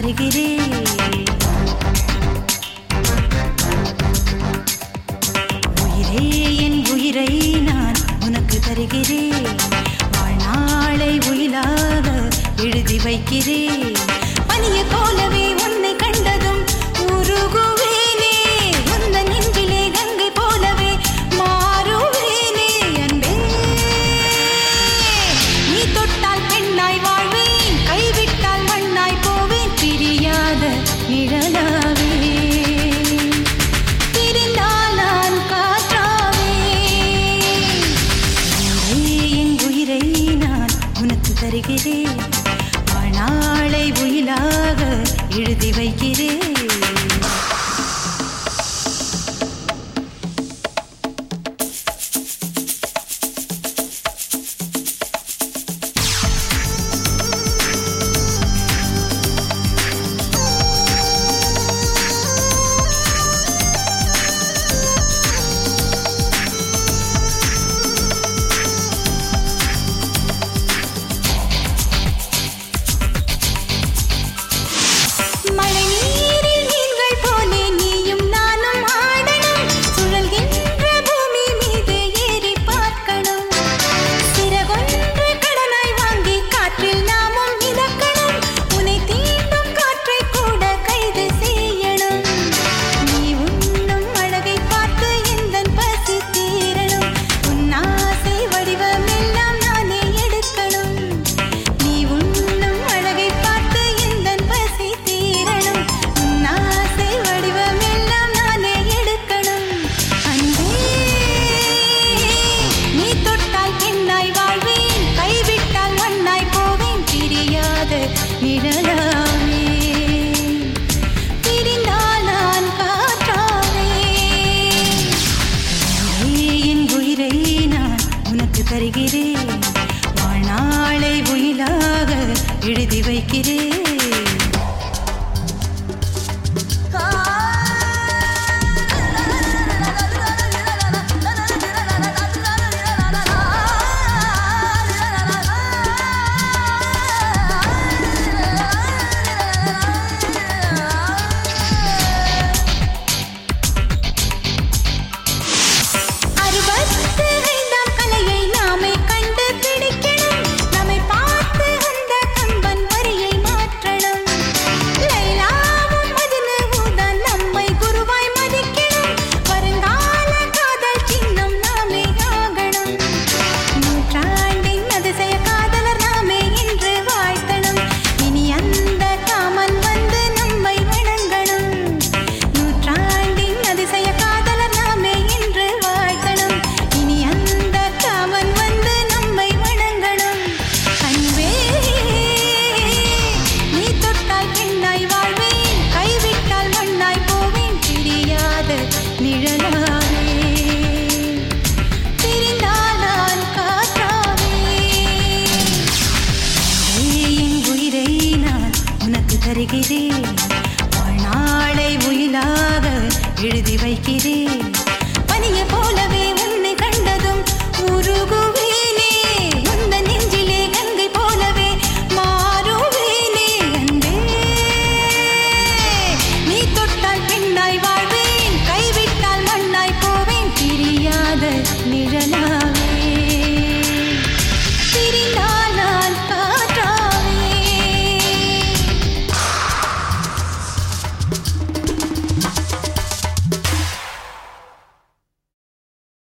தருகிறேன். உயிரே என் உயிரை நான் உனக்கு தருகிறேன். வாழ்நாளை உயிலாக எழுதி வைக்கிறேன். பனியை போலவே உன்னை கண்டதும் உருகுவேனே. உந்தன் நெஞ்சிலே கங்கை போலவே மாறுவேனே. அன்பே, நீ தொட்டால் பெண்ணாய் வாழ்வேன். கைவிட்டால் மண்ணாய் போவேன். பிரியாத நிழலாவே பிரிந்தால் நான் காற்றாவேன். என் உயிரை நான் உனக்கு தருகிறேன். வாழ்நாளை உயிலாக எழுதி வைக்கிறேன். நிழலாவே பிரிந்தால் நான் காற்றாவேன். என் உயிரை நான் உனக்கு தருகிறேன். வாழ்நாளை உயிலாக எழுதி வைக்கிறேன். நிழலாவே பிரிந்தால் நான் காற்றாவேன். என் உயிரை நான் உனக்கு தருகிறேன். வாழ்நாளை உயிலாக எழுதி வைக்கிறேன்.